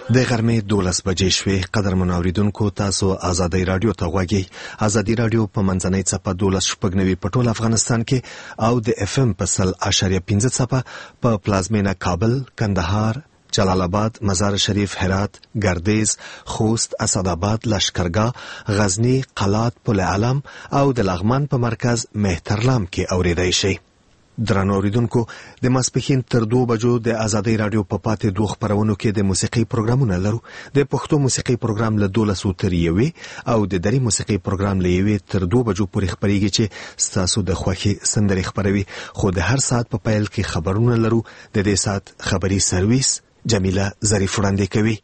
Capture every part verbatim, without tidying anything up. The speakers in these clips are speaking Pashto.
د غرمې دولس بجې شوې. قدرمن اوریدونکو، تاسو آزادۍ رادیو ته غواړئ. آزادۍ رادیو په منځنۍ څپه دولس شپږ نوي په ټول افغانستان کې او د اف ام په سل اشاریه پنځه څپه په پلازمینه کابل، کندهار، جلال آباد، مزار شریف، هرات، گردیز، خوست، اسداباد، لشکرګاه، غزنی، قلات، پل علم او د لغمان په مرکز مهترلام کې اوریدای شئ. درنو اوریدونکو، د ماسپښین تر دوه بجو د آزادۍ رادیو په پاتې دوه خپرونو کې د موسیقي پروګرامونه لرو. د پښتو موسیقي پروګرام له دولسو تر یوې او د دري موسیقي پروګرام له یوې تر دوه بجو پورې خپرېږي چې ستاسو د خوښې سندرې خپروي. خو د هر ساعت په پیل کې خبرونه لرو. د دې ساعت خبري سرویس جمیله ظریف وړاندې کوي.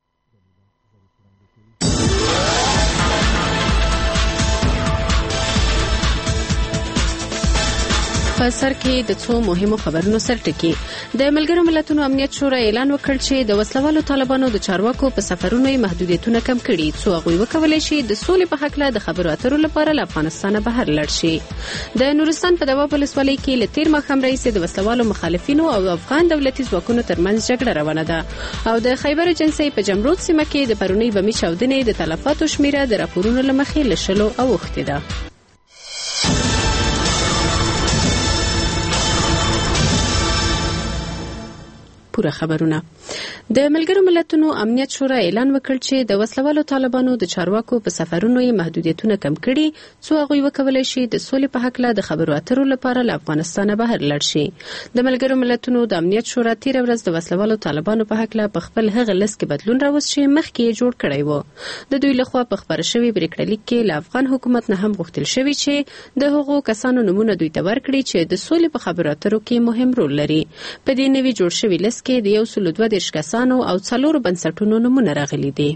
په سر کې د څو مهمو خبرونو سرټکی. د ملګرو ملتونو امنیت شورا اعلان وکړ چې د وسلوالو طالبانو د چارواکو په سفرونو محدودیتونه کم کړي څو هغوی وکولای شي د سولې په حق له د خبرو اترو لپاره له افغانستانه بهر لاړ شي. د نورستان په دواب ولسوالۍ کې له تیر ماښام راهیسې د وسلوالو مخالفینو او افغان دولتي ځواکونو ترمنځ جګړه روانه ده او د خیبر ایجنسۍ په جمرود سیمه کې د پرونۍ بمي چاودنې د تلفاتو شمیره د راپورونو له مخې له شلو اوښتې ده. پوره خبرونه. د ملګرو ملتونو امنیت شورا اعلان وکړ چې د وسلوالو طالبانو د چارواکو په سفرونو یې محدودیتونه کم کړي څو هغوی وکولای شي د سولې په حق له د خبرو اترو لپاره له افغانستانه بهر لاړ شي. د ملګرو ملتونو د امنیت شورا تیر ورځ د وسلوالو طالبانو په حق له په خپل هغه لیست کې بدلون راوست چې مخکې یې جوړ کړی و. د دوی لخوا په خبره شوي بریکړلیک کې له افغان حکومت نه هم غوښتل شوي چې د هغو کسانو نومونه دوی ته ورکړي چې د سولې په خبرو اترو کې مهم رول لري. په دې نوي جوړ شوي لیست کې د یو سل دوه دېرش کسانو او څلورو بنسټونو نومونه راغلي دي.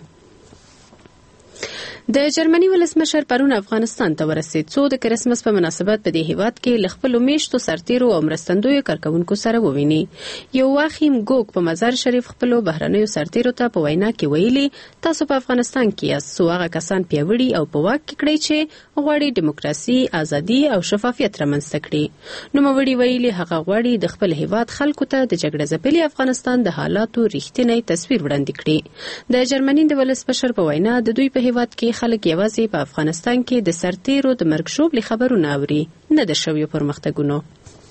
د جرمني ولسمشر پرون افغانستان ته ورسید څو د کرسمس په مناسبت په دې هیواد کې له خپلو میشتو سرتیرو او مرستندویو کارکوونکو سره وویني. یواخیم ګوګ په مزار شریف خپلو بهرنیو سرتیرو ته په وینا کې ویلي تاسو په افغانستان کې یاست څو هغه کسان پیاوړي او په واک کې کړئ چې غواړي دیموکراسي، ازادي او شفافیت رامنځته کړي. نوموړي ویلي هغه غواړي د خپل هیواد خلکو ته د جګړه ځپلي افغانستان د حالاتو رښتینی تصویر وړاندې کړي. د جرمني د ولسمشر په وینا د دوی په هیواد کې خلک یوازې په افغانستان کې د سرتیرو د مرګ ژوبلې خبرونه اوري، نه د شویو پرمختګونو.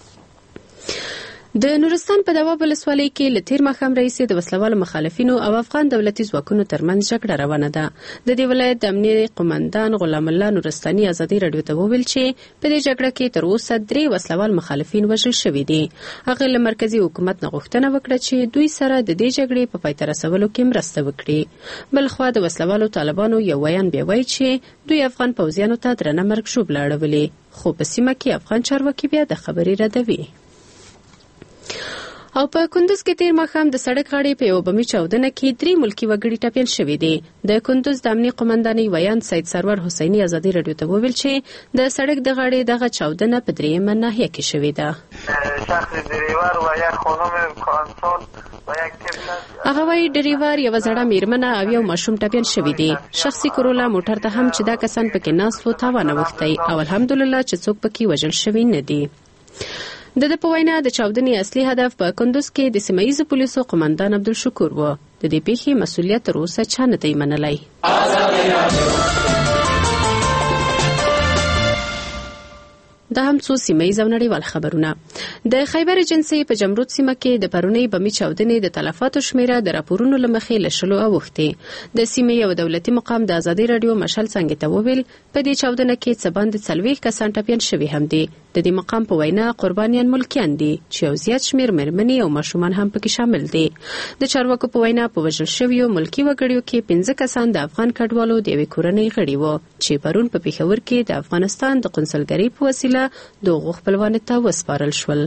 د نورستان په دواب ولسوالۍ کې له تیر ماښام راهیسې د وسلوالو مخالفینو او افغان دولتي ځواکونو ترمنځ جګړه روانه ده. د دې ولایت د امنیې قومندان غلام الله نورستاني ازادي راډیو ته وویل چې په دې جګړه کې تر اوسه درې وسلوال مخالفین وژل شوي دي. هغه له مرکزي حکومت نه غوښتنه وکړه چې دوی سره د دې جګړې په پای ته رسولو کې مرسته وکړي. بلخوا د وسلوالو طالبانو یو ویان بیا وایي چې دوی افغان پوځیانو ته درنه مرګ ژوبله اړولې، خو په سیمه کې افغان چارواکي بیا د خبرې ردوي. او په کندوز کې تیر ماښام د سړک غاړې په یو بمي چاودنه کې درې ملکي وګړي ټپیان شوي دي. د کندوز د امنیې قومندانۍ ویان سید سرور حسیني ازادي راډیو ته وویل چې د سړک د غاړې دغه چاودنه په درېیمه ناحیه کې شوې ده. هغه وایي ډریور، یوه زړه میرمنه او یو ماشوم ټپیان شوي دي. شخصي کرولا موټر ته هم چې دا کسان پکې ناست وو تاوان اوښتی او الحمدلله چې څوک پکې وژل شوي نه دي. د د په وینا د چاودنې اصلي هدف په کندوز کې د سیمه ییزو پولیسو قومندان عبدالشکور و. د دې پیښې مسؤلیت تر اوسه چا نه دی منلی. دا هم څو سیمه ییز او نړیوال خبرونه. د خیبر ایجنسۍ په جمرود سیمه کې د پرونۍ بمي چاودنې د تلفاتو شمیره د راپورونو له مخې له شلو اوښتې. د سیمې یو دولتي مقام د ازادي راډیو مشال څنګه ته وویل په دې چاودنه کې څه باندې څلوېښت کسان ټپیان شوي هم دي. د دې مقام په وینا قربانیان ملکیان دي چې یو زیات شمیر مېرمنې او ماشومان هم پکې شامل دي. د چارواکو په وینا په وژل شویو ملکي وګړیو کې پنځه کسان د افغان کډوالو د یوې کورنۍ غړي وو چې پرون په پېښور کې د افغانستان د قونسلګرۍ په وسیله دغو خپلوانو ته وسپارل شول.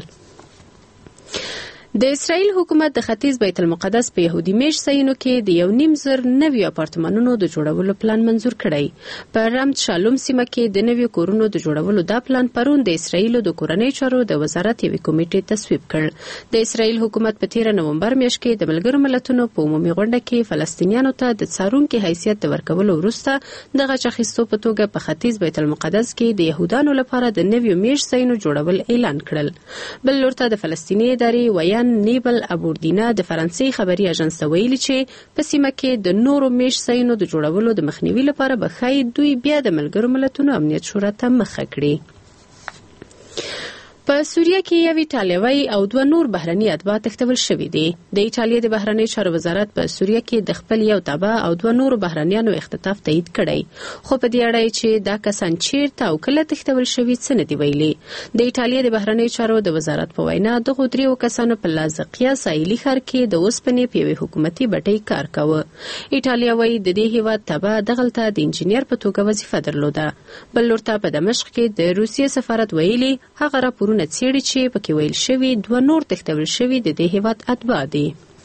د اسرائیل حکومت د ختیځ بیت المقدس په يهودي میشت ځایونو کې د یو نیم زر نوي اپارتمانونو د جوړولو پلان منظور کړی. په رمت شالوم سیمه کې د نوي کورونو د جوړولو دا پلان پرون د اسرائیل د کورنۍ چارو د وزارت یوې کمیټې تصویب کړ. د اسرائیل حکومت په تیر نومبر میاشت کې د ملګرو ملتونو په عمومي غونډه کې فلسطینیانو ته د څارونکي حیثیت ورکولو وروسته د غچ اخیستو په توګه په ختیځ بیت المقدس کې د يهودانو لپاره د نوي میشت ځایونو جوړول اعلان کړل. بل لورته د فلسطیني ادارې ویان کمیسیون نیبل ابوردینا د فرانسې خبري اژانس ته ویلي چې په سیمه کې د نورو میش ځایونو د جوړولو د مخنیوي لپاره به ښایي دوی بیا د ملګرو ملتونو امنیت شورا ته مخه کړي. په سوریه کې یو ایټالوي او دوه نور بهرني اتباع تښتول شوي دي. د ایټالیا د بهرنی چارو وزارت په سوریه کې د خپل یو تبع او دوه نورو بهرنیانو اختطاف تایید کړی، خو په دې اړه چې دا کسان چیرته او کله تښتول شوي څه نه دي ویلي. د ایټالیا د بهرنی چارو د وزارت په وینا دغو دریو کسانو په لازقیه ساحلي ښار کې د اوسپنې په یوې حکومتي بټۍ کار کاوه. ایټالیا وایي د دې هیواد تبع دغلته د انجینیر په توګه وظیفه درلوده. بل لور ته په دمشق کې د روسیې سفارت ویلي هغه راپورونه څېړي چې پکې ویل شوي دوه نور تښتول شوي د دې هیواد اتباع دي.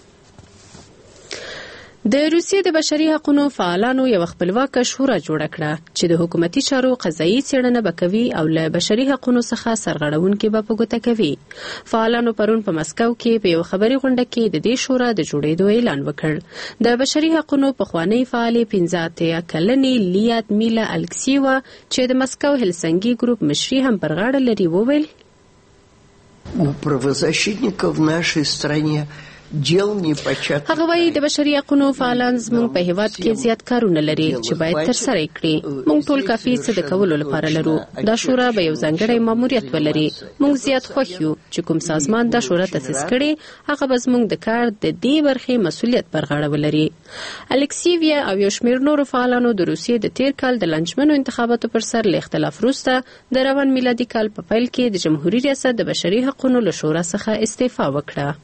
د روسیې د بشري حقوقو فعالانو یو خپلواکه شورا جوړه کړه چې د حکومتي چارو قضایي څېړنه به کوي او له بشري حقوقو څخه سرغړونکي به په ګوته کوي. فعالانو پرون په مسکو کې په یو خبري غونډه کې د دې شورا د جوړېدو اعلان وکړ. د بشري حقوقو پخوانی فعالي پنځه اتیا کلنې لیات میلا الکسیوا چې د مسکو هلسنګي ګروپ مشري هم پر غاړه لري وویل у правозащитников в нашей стране هغه وایي د بشري حقوقو فعالان زموږ په هیواد کې زیات کارونه لري چې باید ترسره کړي. موږ ټول کافي څه د کولو لپاره لرو. دا شورا به یو ځانګړی ماموریت ولري. موږ زیات خوښ یو چې کوم سازمان دا شورا تاسیس کړي هغه به زموږ د کار د دې برخې مسؤلیت پر غاړه ولري. الکسیویا او یو شمېر نورو فعالانو د روسیې د تیر کال د لنجمنو انتخاباتو پر سر له اختلاف وروسته د روان میلادي کال په پیل کې د جمهوریت ریاست د بشري حقوقو له شورا څخه استعفا وکړه.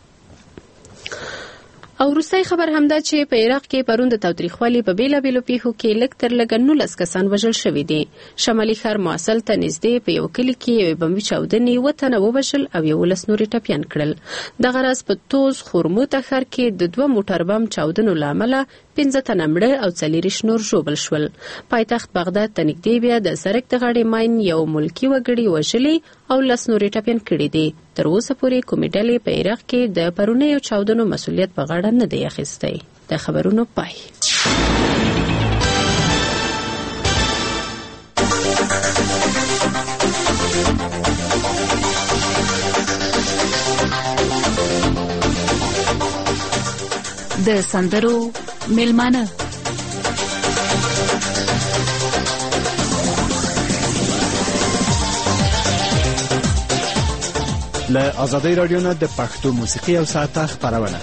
او وروستی خبر همدا چې په عراق کې پرون د تاوتریخوالي په بیلابیلو پیښو کې لږ تر لږه نولس کسان وژل شوي دي. شمالي ښار موصل ته نږدې په یو کلي کې یوې بمبي چاودنې اووه تنه ووژل او یولس نور یې ټپیان کړل. دغه راز په توز خورموته ښار کې د دوه موټر بم چاودنو له امله پنځه تنه مړه او څلېرویشت نور ژوبل شول. پایتخت بغداد ته نږدې بیا د سړک د غاړې ماین یو ملکي وګړي وژلي او لس نور یې ټپیان کړي دي. تر اوسه پورې کومې ډلې په عراق کې د پرونیو چاودنو مسؤلیت په غاړه نه دی اخیستی. د خبرونو پای. د سندرو میلمانه له آزادۍ رادیو نه د پښتو موسیقي او ساعته خپرونه.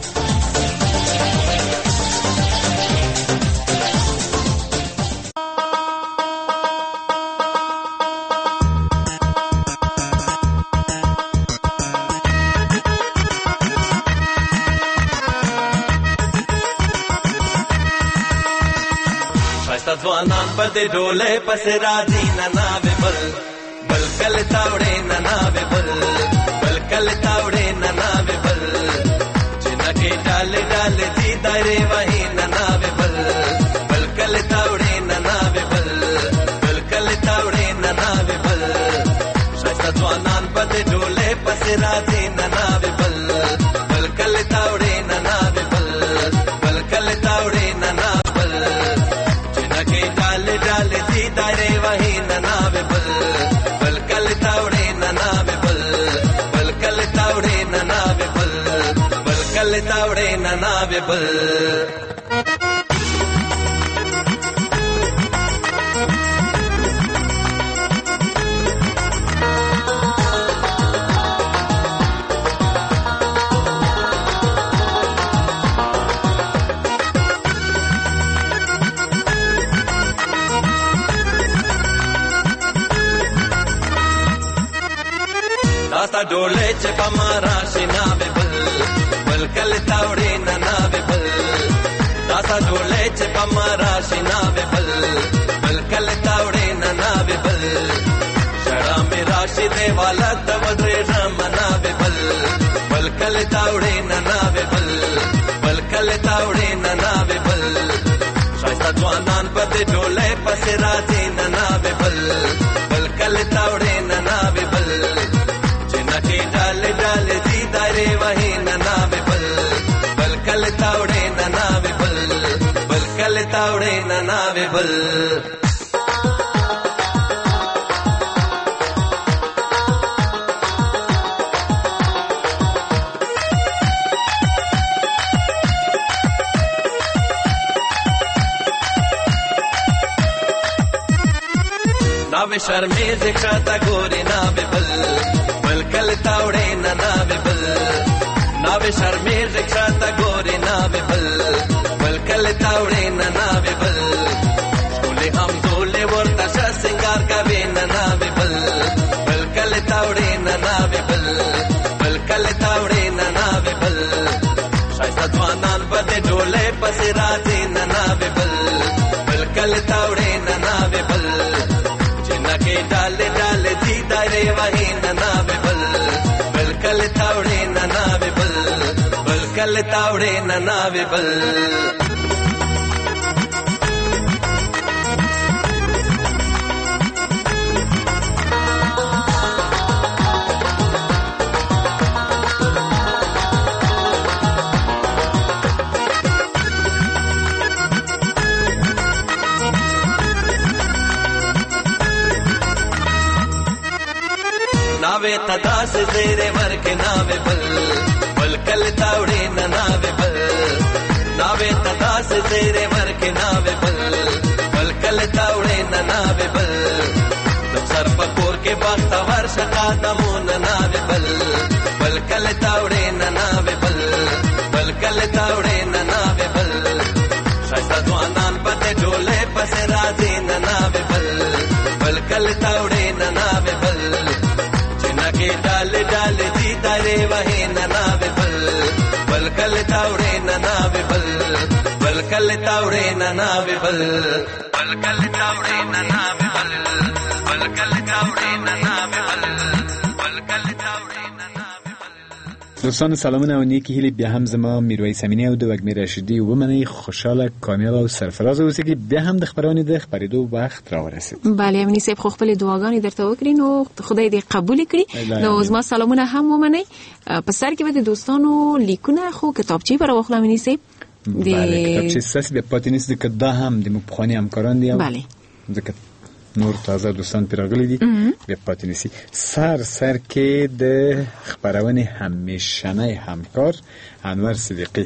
ځوانان په دې ډولې پسې راځي نه ناوې بل بل کله تاوړې نه ناوې بل بل کله تاوړې نه ناوې بل چې نکې ډالې ډالې دي دایره وهي نه ناوې بل بل کله تاوړې نه ناوې بل بل کله تاوړې نه ناوې بل شایسته ځوانان په دې ډولې پسې راځي نه ناوې بل بل کله تاوړې نه ناوې بل بل کله تاوړې نه ناوې ډالې دي دایره وهي نه ناوې بل بل کله تاوړې نه ناوې بل بل کله تاوړې نه ناوې بل بل کله تاوړې نه ناوې بل. داستا ډولې چې په مارا شنا به بل بل کله تاوړې نه ناوې بل داستا ډولې چې په مارا شنا به بل بل کله تاوړې نه ناوې بل شړا مې راشي دې والا ته ودرې رمنا به بل بل کله تاوړې نه ناوې بل بل کله تاوړې نه ناوې بل شایسته ځوانان په دې ډولې پسې راځي نه ناوې بل بل کله تاوړې نه ناوې بل نکې ډالې ډالې دي دایره وهي نه ناوې بل بل کله تاوړې نه ناوې بل بل کله تاوړې نه ناوې بل. ناوې شرمېږي ښاته ګورې ناوې بل بل کله تاوړې نه ناوې بل ناوې شرمېږي ښاته ګورې ناوې بل بل کله تاوړې نه ناوې بل ښکلې همزولې ورته ښه سینګار کوې نه ناوې بل بل کله تاوړې نه ناوې بل بل کله تاوړې نه ناوې بل ښایسته ځوانان به د ډولۍ پسې راځي نه ناوې بل بل کله تاوړې نه ناوې بل چې نکې ډالې ډالې ځي دایرې وهي نه ناوې بل بل کله تاوړې نه ناوې بل بل کله تاوړې نه ناوې بل ناوې ته داسې زیرې ورکې ناوې بل بل کله تاوړې نه ناوې بل ناوې ته داسې زیرې ورکې ناوې بل بل کله تاوړې نه ناوې بل د سر په کور کې بختور شه قدمونه ناوې بل بل کله تاوړې نه ناوې بل بل کله تاوړې نه ناوې بل ښایسته ځوانان به د ډولۍ پسې راځي نه ناوې بل بل کله تاوړې نه ناوې بل کې ډالې ډالې دي دایرې وهي نه ناوې بل بل کله تاوړې نه ناوې بل بل کله تاوړې نه ناوې بل بل کله تاوړې نه ناوې بل بل کله تاوړې نه ناوې بل بل کله تاوړې نه ناوې بل. دوستان سلامونه او نیکی هیلی بیا هم زما میرویس امینی او د وږمې رشیدي ومنئ خوشحاله کامیاب او سرفراز اوسئ که بیا هم د خبرونې د خپرېدو وخت راورسید. بله امینی صاحب خو خپلې دعاګانې درته وکړي نو خدای دې قبول کړي. نو زما سلامونه هم ومنئ. په سر کې به د دوستانو لیکونه خو کتابچې به راواخلو امینی صاحب. بله کتابچې ستاسې بیا پاتې نیست که دا هم د موږ پخواني همکاران دي. بله ځکه نور تازه دوستان پرې راغلي دي بیا پاتې نیسي. سر سر کې د خپرونې همیشنی همکار انور صدیقي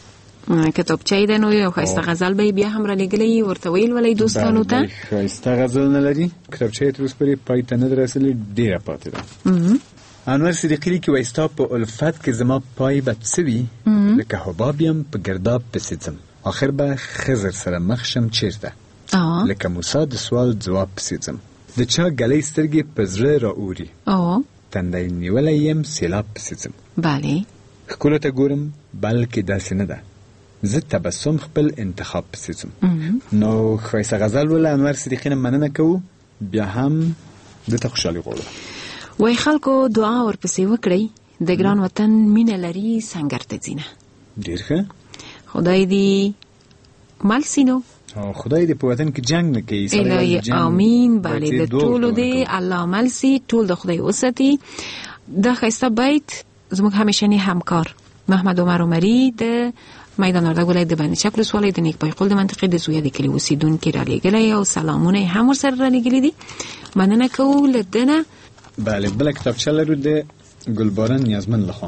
کتابچه ده نو یو ښایسته غزل به بیا هم را لېږلی ورته ویل ولئ دوستانو ته. ښایسته غزل نه لري کتابچه یې تر اوسه پورې پای ته نه ده رسېدلې ډېره پاتې ده. انور صدیقي لیکي وایي ستا په الفت کې زما پای به څه وي لکه حباب یم په ګرداب پسې ځم آخر به خضر سره مخ شم چېرته لکه موسی د سوال جواب پسې ځم د چا ګلۍ سترګې په زړه رااوري تندی نیولی یم سیلاب پسې ځم. بله ښکلو ته ګورم بلکې داسې نه ده زه تبسم خپل انتخاب پسې ځم. نو ښایسته غزل ول انور صدیقي نه مننه کوو بیا هم دته خوشحالي غواړو. وایي خلکو دعا ورپسې وکړئ د ګران وطن مینه لري سنګر ته ځینه. ډېر ښه خدای دې مل سي نو خدای دې په وطن کې جنگ نه کوي. الهی آمین. بله د ټولو دې الله مل سي ټول د خدای وساتي. دا ښایسته بیت زموږ همیشنی همکار محمد عمر عمري د میدان وردګ ولایت د بني چک ولسوالۍ د نیک پایقل د منطقې د زویه د کلي اوسېدونکي را لېږلی او سلامونه یې هم ورسره را لېږلي دي. مننه کوو له ده نه. بله بله کتابچه لرو د ګلباران نیازمن لخوا.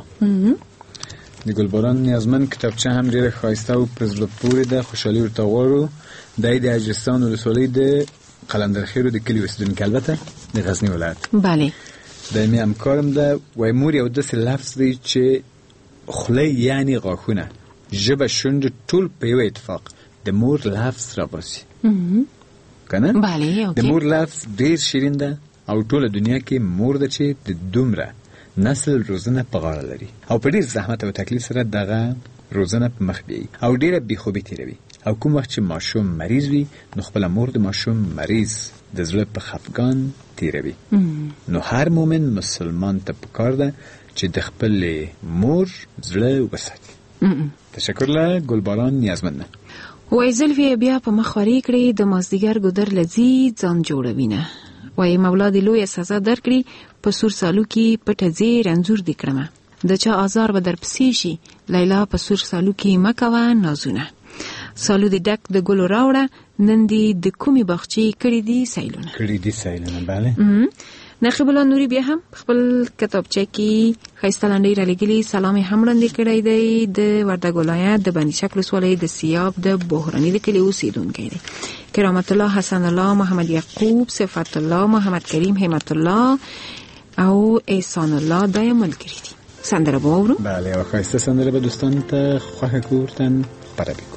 د ګلباران نیازمن کتابچه هم ډېره ښایسته او په زړه پورې ده خوشحالي ورته غواړو. دی د اجرستان ولسوالۍ د قلندرخېلو د کلي اوسېدونکی البته د غزني ولایت. بله دایمي همکارم ده. وایي مور یو داسې لفظ دی چې خوله یعنې غاښونه ژبه شونډه ټول په یو اتفاق د مور لفظ راباسي که نه؟ بله د مور لفظ ډېر شیرین ده او ټوله دنیا کې مور ده چې د دومره نسل روزنه په غاړه لري او په ډېر زحمت او تکلیف سره دغه روزنه په مخ بیایي او ډېره بېخوبي تېروي. او کوم وخت چې ماشوم مریض وي نو خپله مور د ماشوم مریض د زړه په خفګان تېروي. نو هر مومن مسلمان ته پکار ده چې د خپل مور زړه وساتي. تشکر له ګلباران نیازمنه. وایي زلفې بیا په مخ ورې کړې د مازدیګر ګودر لځي ځان جوړوینه. وایي مولا دې لویه سزا درکړي په سور سالو کې پټه ځې رنځور دې کړمه د چا آزار به در پسې شي لیلا په سور سالو کې مه کوه نازونه سالو دې ډک د ګلو راوړه نن دې د کومې باغچې کړي دي سیلونه کړي دي سیلونه. بله نقیب الله نوري بیا هم خپل کتابچه کې خیسته لنډۍ را لګلي سلام هم وړاندې کړی دی د وردګ ولایت د بندي شکل ولسوالۍ د سیاب د بحراني د کلي اوسیدونکی دی. کرامت الله، حسن الله، محمد یعقوب، صفت الله، محمد کریم، همت الله او احسان الله دا یې ملګري دي. سندره به واورو. بله، او ښایسته سندره به دوستانو ته خوښه کړو، ورته خپره کړو.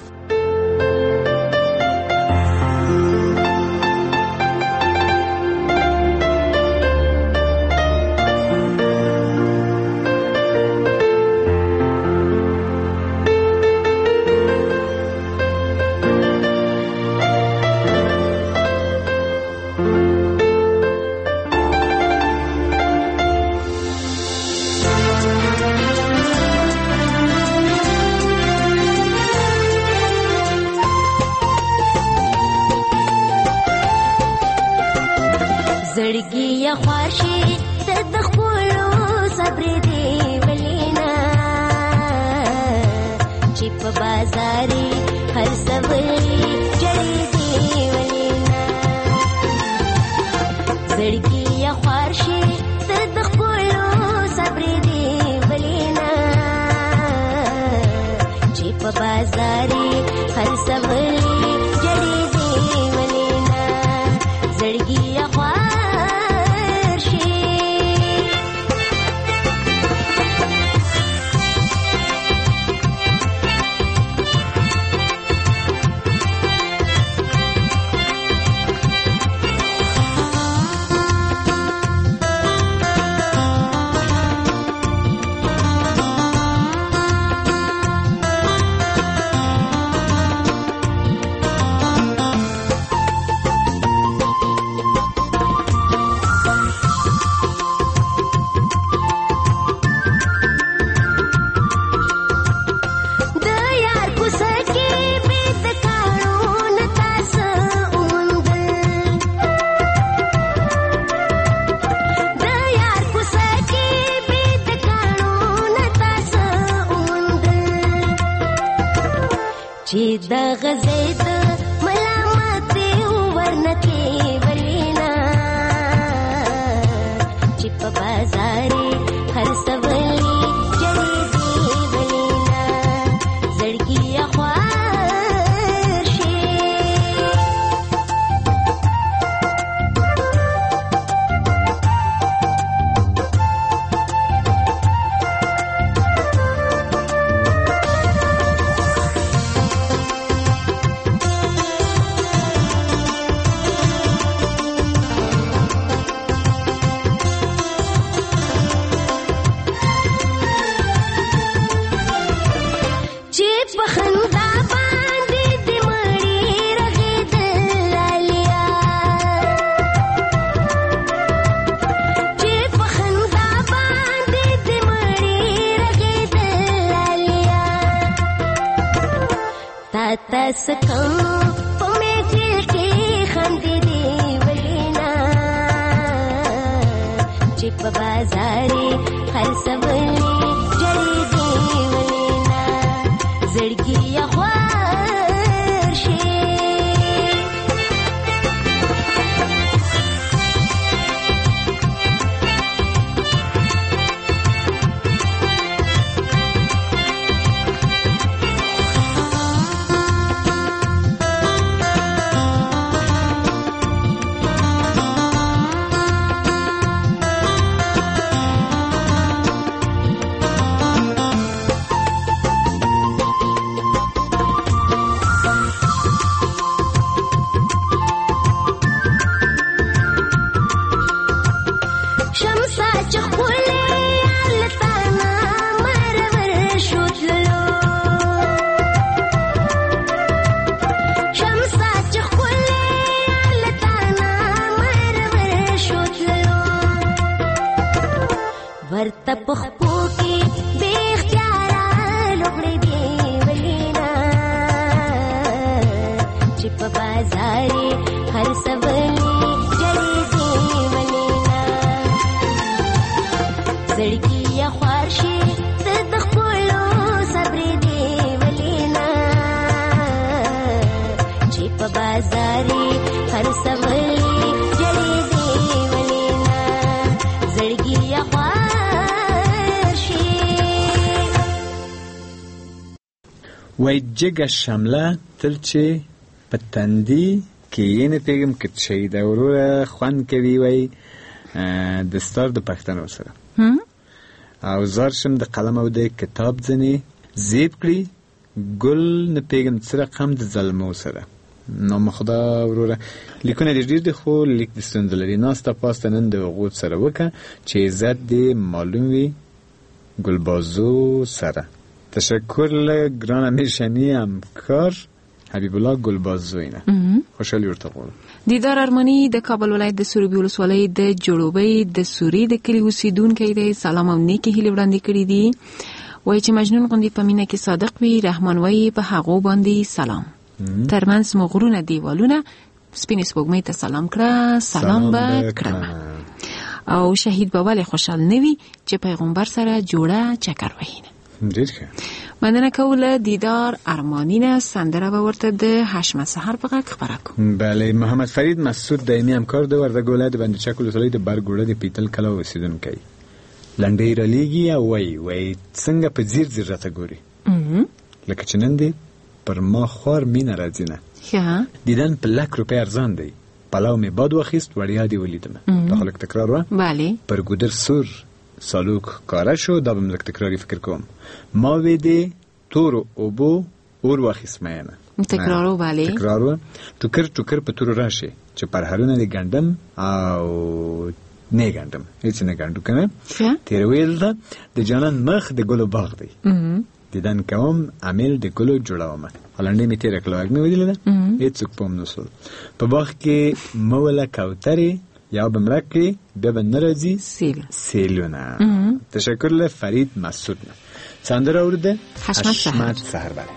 وای جګه شمله تل چې په تندي کې یې نه پیږم که چې د وروره خوند کوي وای دستار د پښتنو سره او زار شم د قلم او د کتاب ځنې زیب کړي ګل نه پیږم څه رقم د ظلمو سره. نو مخدا وروره لیکونه دې ډېر دي خو لیک د ستونزه لري. ناسته پاسته نن د هغو سره وکړه چې عزت دې معلوم وي گلبازو سره. تشکر له ګران امیرشنی همکار حبیب الله گلبازو اینه. خوشحالي ورته غواړم. دیدار ارمانی د کابل ولایت د سروبي ولسوالۍ د جوړوبۍ د سوري د کلي اوسیدونکی دی. سلام او نیکې هیلې وړاندې کړي دي. وایي چې مجنون غوندې په مینه کې صادق وي. رحمان وایي په هغو باندې سلام. ترمنځ مو غرونه دیوالونه سپینې سپوږمۍ ته سلام کړه سلام به کړم. او شهید به ولې خوشحال نه وي چې پیغمبر سره جوړه چکر وهي. ډېر ښه. مننه کوله دیدار ارمانی نه. سندره به ورته د هشمه سحر په غږ خپره کوم. بله. محمد فرید مسعود دایمي همکار د وردګ ولایت د بندر چک ولسوالۍ د برګوړه د پیتل کلا اوسیدونکی. لنډۍ رالیږي او وایي وایي څنګه په ځیر ځیر راته ګوري لکه چې نن دې پر ما خوار مینه راځي نه. دیدن په لک روپۍ ارزان دی. پلاو مې باد واخیست وړیا دې ولیدمه. دا خو لږ تکرار وه. بله. پر ګودر سور سالوک کاره شو. دا به م لږ تکراري فکر کوم. ما وې دې تورو اوبو اور واخیست مینه. تکرارو. بله. تکرارو. ټوکر ټوکر په تورو راشي چې پرهرونه دې ګنډم او نه ګنډم. هیڅ نه ګنډو که نه. تېرویل ده د جانان مخ د ګلو باغ دی. دیدن کوم عامل د ګلو جوړومه. هلنډۍ مې تېره کړه وږ مې ولیدله ده هېڅوک پام نه شول. په باغ کې موله کوترې یا به مړه کړي بیا به نه راځي سیلونه. تشکر له فرید مسعود نه. سندره اورده حشمت سحر. بله.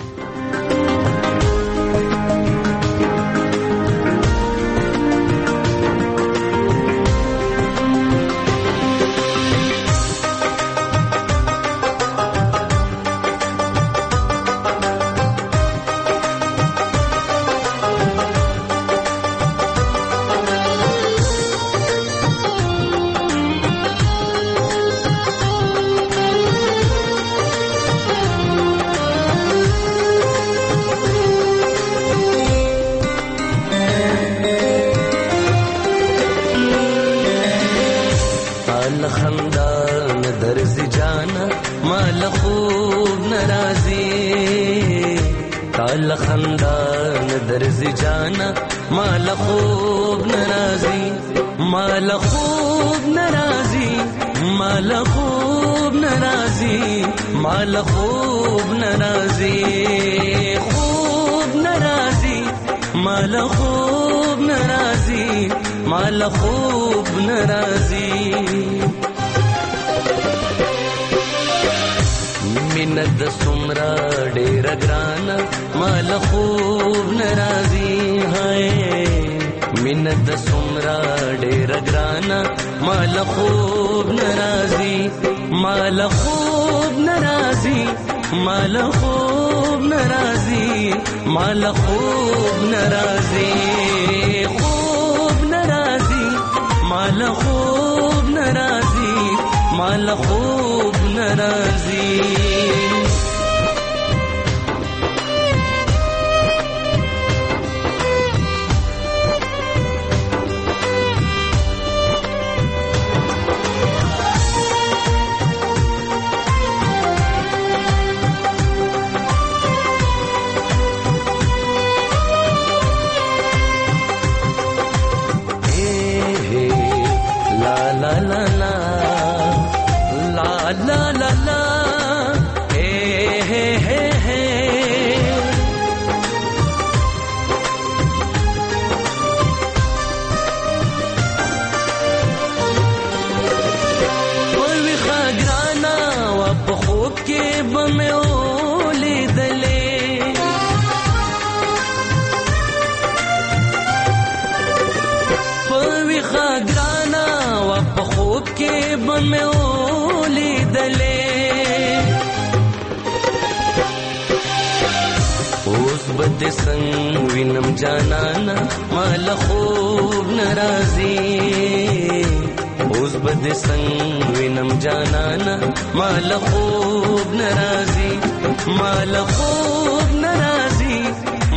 مال خوب نرازی مال خوب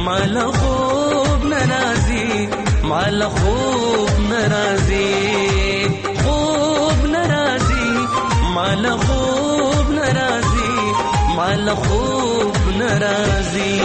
مال خوب ناراضي مال خوب ناراضي خوب ناراضي مال خوب ناراضي مال خوب ناراضي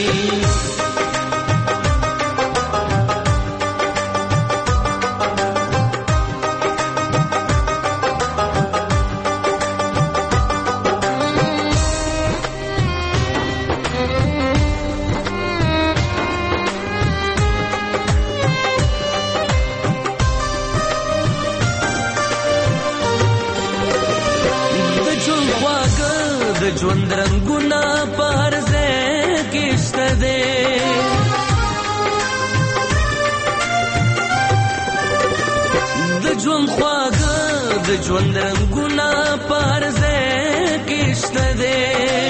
ژوند رنگونه پر ځای کې شته دی د ژوند خواږه د ژوند رنگونه پر ځای کې شته دی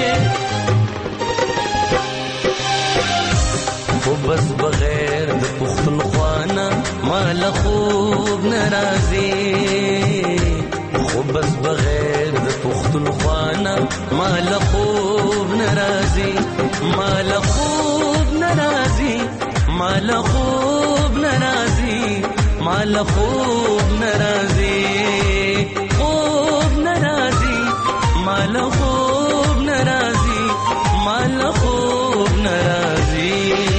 خو بس بغیر د پښتونخوا نه مال خوب نه راځي خو بس بغیر د پښتونخوا نه مال خوب ناراضي مال خوب ناراضي مال خوب ناراضي مال خوب ناراضي خوب ناراضي مال خوب ناراضي مال خوب ناراضي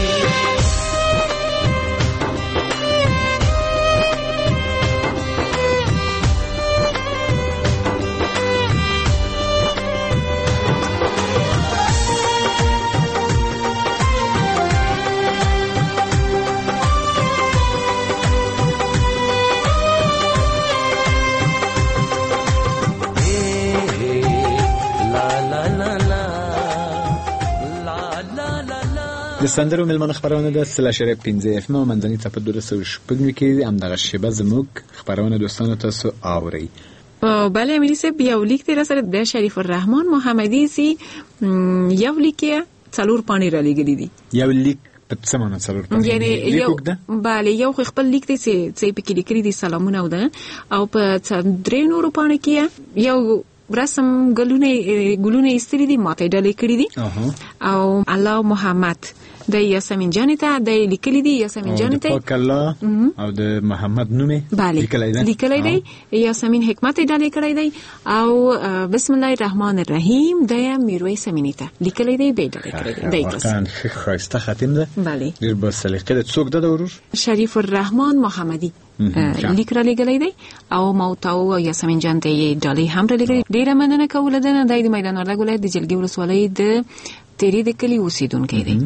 د سندرو ملمنه خبرونه د سلاشر پنځه اف ام منځنی ته په دوه سوه شپږ کې هم دغه شیبه زموږ خبرونه دوستانو تاسو اوري. بله امیلی صاحب یو لیک تیر سره د شریف الرحمن محمدی سي یو لیک څلور پانی را لګلی دي. یو لیک په څه معنی څلور پانی؟ یعنی یو بله یو خپل لیک دی چې چې په کې لیکلي دي سلامونه او ده او په درې نورو پانی کې یو رسم ګلونه ګلونه استری دي ماته ډلې کړې دي او الله محمد د یاسمین جان ته د لیکلي دي یاسمین جان ته پاک الله او د محمد نومه لیکلي دي لیکلي دي یاسمین حکمت ډلې کړې دي او بسم الله الرحمن الرحیم د میرویس امینی ته لیکلي دي به ډلې کړې دي واقعا خسته ختم ده بله ډیر با سلیقه د څوک د ورور شریف الرحمن محمدی لیک را لګلې دی او موتاو یاسمین جان ته ډلې هم را لګلې ډیره مننه کوله د د میدان وردګ ولایت د جلګي ولسوالۍ د تیری د کلی اوسیدونکو دی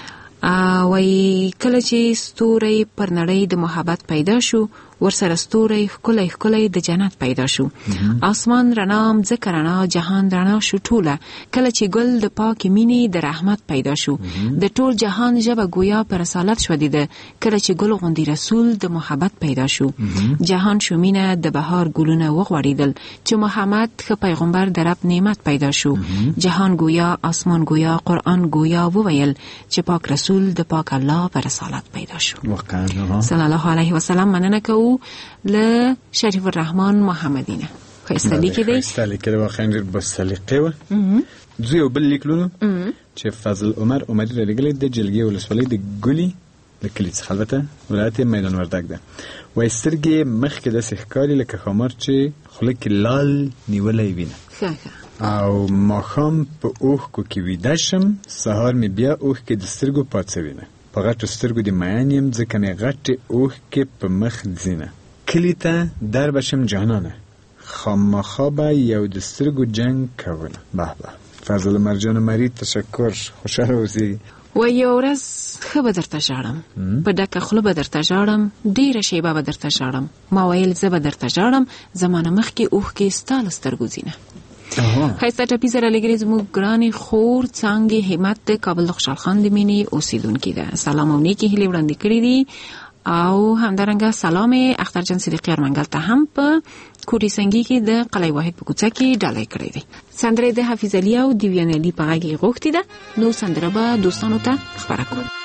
وای کله چې ستوري پر نړۍ د محبت پیدا شو ورسره ستوري خلای خلای د جنت پیدا شو اسمان رڼا ځکه رڼا جهان رڼا شو ټوله کله چې ګل د پاک مینې د رحمت پیدا شو د ټول جهان ژبه گویا پر رسالت شو دي کله چې ګل غوندي رسول د محبت پیدا شو جهان شو مینه د بهار ګلونه وغوړیدل چې محمد خ پیغمبر د رب نعمت پیدا شو جهان گویا اسمان گویا قران گویا وویل چې پاک رسول د پاک الله پر رسالت پیدا شو واقعا صلی الله علیه وسلم مننه کو ل شریف الرحمن محمدینه خیسته لیکي دی خیسته لیکي دی واقعا ډېر بسلیقه و زه یو بل لیکلو چې فضل عمر عمري را لګلې د جلګي ولسوالۍ د ګولي د کلي څخه البته ولایت میدان وردګ ده وایي سترګې مخکې داسې ښکاري لکه ښامار چې خوله کې لال نیولی وینه او ماښام په اوښکو کې ویده شم سهار مې بیا اوښکې د سترګو پاڅوینه په غټو سترګو د میان یم ځکه مې غټې اوښکې په مخ ځینه کلي ته در بشم جانانه خامخا به یو د سترګو جنگ کوونه به به فضل مرجان مری تشکر خوشحاله اوسئ و یو ورځ ښه به درته ژاړم په ډکه خوله به درته ژاړم ډېره شیبه به درته ژاړم ما ویل زه به درته ژاړم زمانه مخکې اوښکې ستا له سترګو ځینه خیسته ټپي سره لګري زموږ ګرانې خور څانګې همت د کابل د خوشحال خان د مینې اوسیدونکې ده سلام او نیکې هیلې وړاندې کړي دي او همدارنګه سلام اخترجان صدیقی ارمنګل ته هم په کوټي سنگي کې د قلعه واحد په کوڅه کې ډالۍ کړې دي سندره د حافظ علي او دیویان علي په غږ کې غوښتي ده نو سندره به دوستانو ته خبره کوم